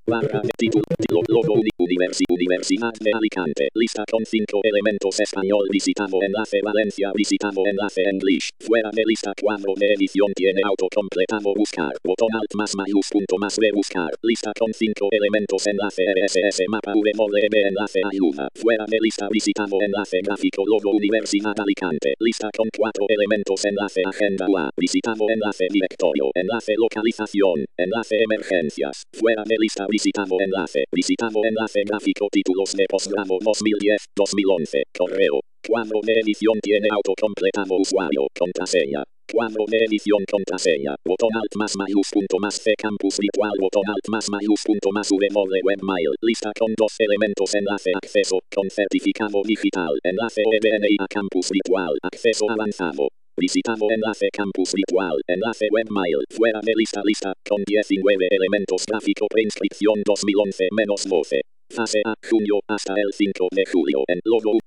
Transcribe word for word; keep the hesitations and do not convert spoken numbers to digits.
Barra de título, título, logo, uni- universi- Universidad de Alicante. Lista con cinco elementos. Español visitado. Enlace Valencia visitado. Enlace English. Fuera de lista. Cuadro de edición tiene autocompletado. Buscar. Botón alt más mayús punto más de buscar. Lista con cinco elementos. Enlace R S S. Mapa W M. Enlace ayuda. Fuera de lista visitado. Enlace gráfico. Logo Universidad Alicante. Lista con cuatro elementos. Enlace agenda U A. Visitado. Enlace directorio. Enlace localización. Enlace emergencias. Fuera de lista visitado. Enlace. Visitado. Enlace gráfico. Títulos de posgrado dos mil diez dos mil once. Correo. Cuadro de edición tiene autocompletado. Usuario. Contraseña. Cuadro de edición contraseña. Botón alt más mayús punto más C campus virtual. Botón alt más mayús punto más V mode webmail. Lista con dos elementos. Enlace acceso con certificado digital. Enlace O E D N I a campus virtual. Acceso avanzado. Visitado. Enlace campus virtual. Enlace webmail. Fuera de lista. Lista con diecinueve elementos. Gráfico preinscripción dos mil once menos doce. Fase A. Junio hasta el cinco de julio. En logo.